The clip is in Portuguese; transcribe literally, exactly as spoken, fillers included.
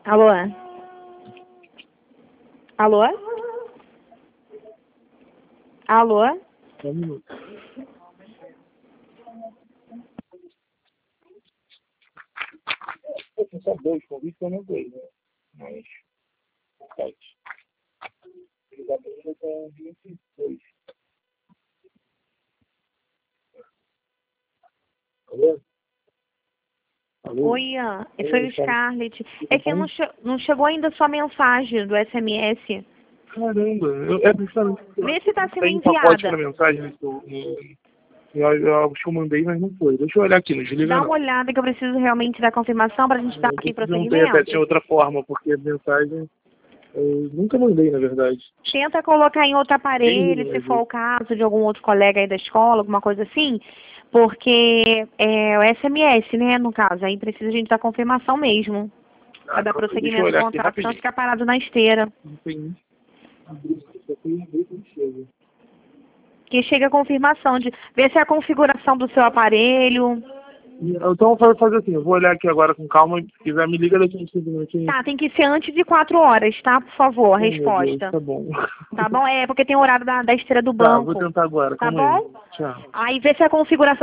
Alô? Alô? Alô? Um minuto. Eu tenho só dois convites, eu não dei, né? Mas, sete. Eles abriram com vinte e dois. Alô? Alô? Oi, Ian. Foi o Scarlett. É que bom? não, che não chegou ainda sua mensagem do S M S. Caramba, eu, é justamente. Vê se está sendo Tem um pacote enviada. na mensagem no, no, eu, eu acho que eu mandei, mas não foi. Deixa eu olhar aqui, não desliga Dá não. uma olhada que eu preciso realmente da confirmação para a gente dar aqui Eu não tenho até tinha prosseguimento. outra forma, porque a mensagem eu nunca mandei, na verdade. Tenta colocar em outro aparelho, Bem, se mas for o caso de algum outro colega aí da escola, alguma coisa assim, porque é o S M S, né, no caso, aí precisa a gente da confirmação mesmo, para dar deixa eu prosseguimento ao olhar aqui contrato, senão rapidinho. fica parado na esteira. Não tem só tem um grupo que chega. Que chega a confirmação de ver se é a configuração do seu aparelho. Então, eu vou fazer assim, eu vou olhar aqui agora com calma, se quiser me liga daqui uns cinco minutinhos. Tá, tem que ser antes de quatro horas, tá? Por favor, a Oh, meu Deus, resposta. tá bom. Tá bom? É, porque tem o horário da, da esteira do Tá, vou banco. tentar agora, Tá calma aí. bom? Tchau. Aí vê se a configuração